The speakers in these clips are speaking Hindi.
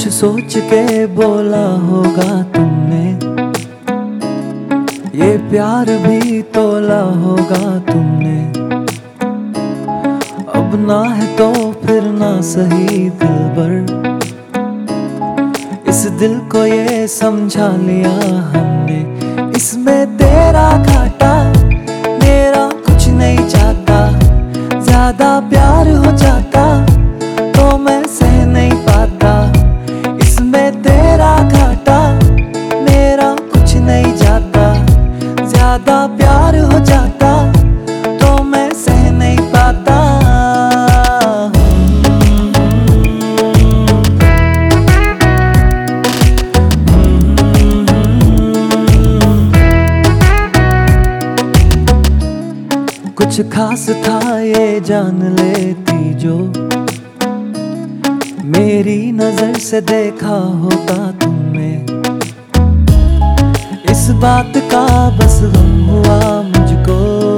कुछ सोच के बोला होगा तुमने, ये प्यार भी तोला होगा तुमने। अब ना है तो फिर ना सही दिलबर, इस दिल को ये समझा लिया हमने। इसमें तेरा घाटा मेरा कुछ नहीं जाता, ज्यादा प्यार हो जाता तो मैं सह नहीं पाता। इसमें तेरा घाटा मेरा कुछ नहीं जाता, ज्यादा प्यार हो जाता तो मैं सह नहीं पाता। कुछ खास था ये जान लेती जो, मेरी नजर से देखा होता तुमने। इस बात का बस गम हुआ मुझको,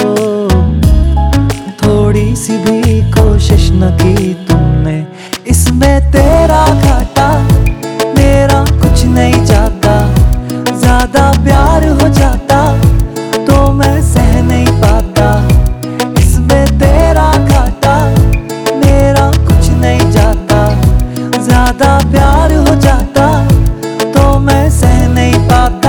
थोड़ी सी भी कोशिश न की तुमने। इसमें तेरा घाटा मेरा कुछ नहीं जाता, ज्यादा प्यार हो जाता तो मैं सह नहीं पाता। इसमें तेरा घाटा मेरा कुछ नहीं जाता, ज्यादा प्यार हो जाता तो मैं सह नहीं पाता।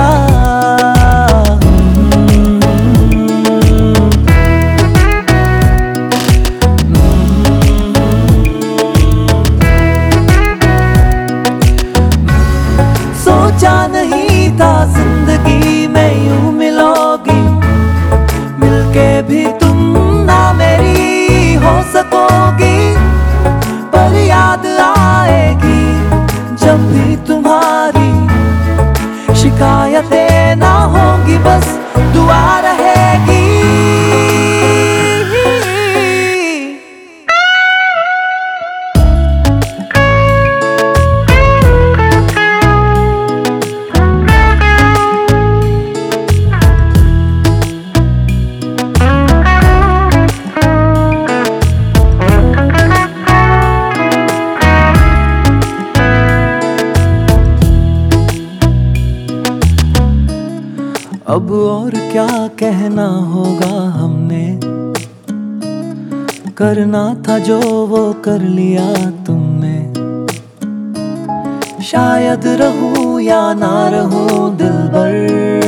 सोचा नहीं था जिंदगी में यूं मिलोगी, मिलके भी तुम ना मेरी हो सकोगी। पर याद आएगी जब भी तुम्हारी, शिकायतें ना होंगी बस दुआ रहेगी। अब और क्या कहना होगा हमने, करना था जो वो कर लिया तुमने। शायद रहूं या ना रहूं दिलबर,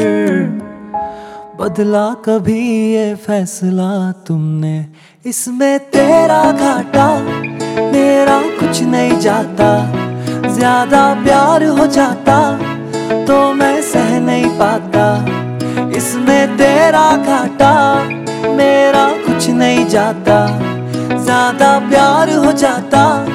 बदला कभी ये फैसला तुमने। इसमें तेरा घाटा मेरा कुछ नहीं जाता, ज्यादा प्यार हो जाता तो मैं सह नहीं पाता। इसमें तेरा घाटा मेरा कुछ नहीं जाता, ज्यादा प्यार हो जाता